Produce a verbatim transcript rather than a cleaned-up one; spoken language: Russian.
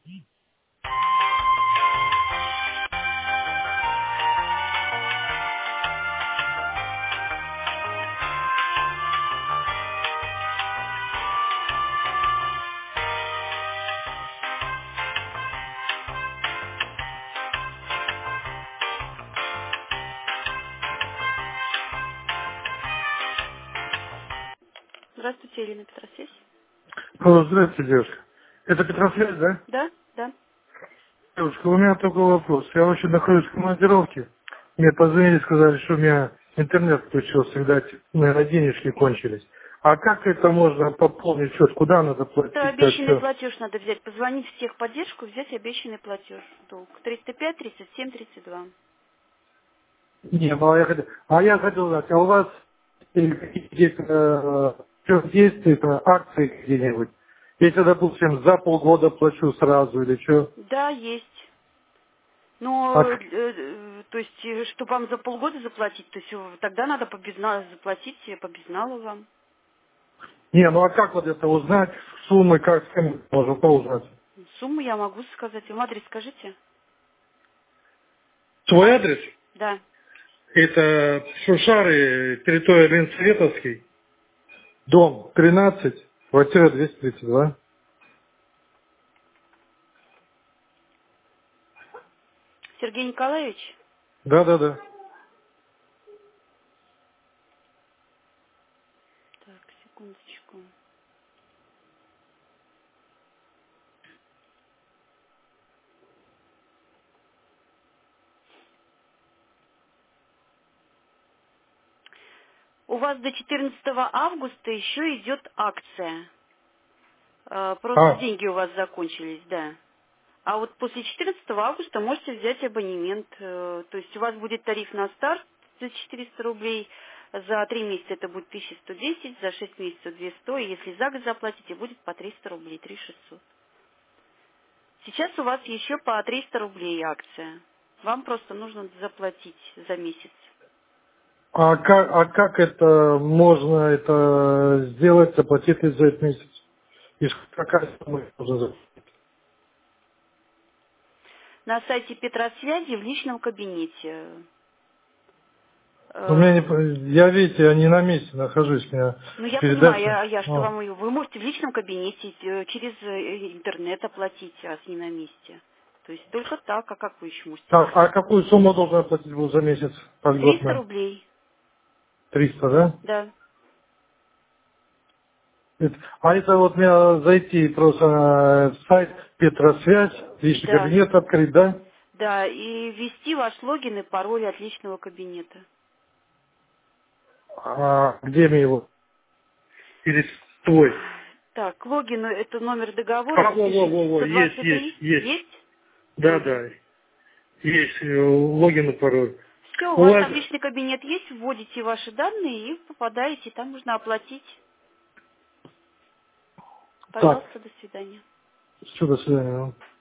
Здравствуйте, Елена Петросвязь. Алло, здравствуйте, девушка. Это Петросвязь, да? Да, да. Девушка, у меня такой вопрос. Я вообще нахожусь в командировке. Мне позвонили, сказали, что у меня интернет включился, видать, наверное, денежки кончились. А как это можно пополнить счет? Куда надо Это платить? Так обещанный что... платеж надо взять. Позвонить в техподдержку, взять обещанный платеж. Долг. триста пять тридцать семь тридцать два. Не, ну, а я хотел, а я хотел знать, а у вас э, какие-то есть, э, что действует, э, акции где-нибудь? Если, допустим, за полгода плачу сразу или что? Да, есть. А Но, э, к- э, то есть, э, чтобы вам за полгода заплатить, то есть э, тогда надо по безналу заплатить, э, по безналу вам. не, ну а как вот это узнать? Суммы, как с кем можно узнать? Сумму я могу сказать. Вам адрес скажите? Свой адрес? Да. Это Шушары, территория Ленсоветовский, дом тринадцать, квартира двести тридцать два. Сергей Николаевич? Да, да, да. Так, секундочку. У вас до четырнадцатого августа еще идет акция. Э, Просто А, деньги у вас закончились, да. А вот после четырнадцатого августа можете взять абонемент. э, То есть у вас будет тариф на старт за четыреста рублей. За три месяца это будет тысяча сто десять, за шесть месяцев двести. И если за год заплатите, будет по триста рублей, три тысячи шестьсот. Сейчас у вас еще по триста рублей акция. Вам просто нужно заплатить за месяц. а, как, а как это можно это сделать, заплатить ли за этот месяц? И какая сумма нужно заплатить? На сайте Петросвязи в личном кабинете. У меня Э, не, по- я, видите, я не на месте нахожусь, у меня Ну, я понимаю, передача. я, я что А. вам ее... Вы можете в личном кабинете э, через э, интернет оплатить, раз не на месте. То есть только так, а как вы еще можете? Так, а какую сумму должен я платить был за месяц триста льготно? рублей, Триста, да? да, Это- А это вот мне зайти просто на сайт Петросвязь, личный да, кабинет открыть, да? да, и ввести ваш логин и пароль от личного кабинета. А где мне его? Или твой? Так, логин, э, это номер договора, А, во, во, запишите. во, во, есть, есть, сто двадцать три, есть. есть? Да, Угу. да, есть э, логин и пароль. Все, у У вас вас... там личный кабинет есть, вводите ваши данные и попадаете, там можно оплатить. Так, Пожалуйста, до свидания. все, до свидания.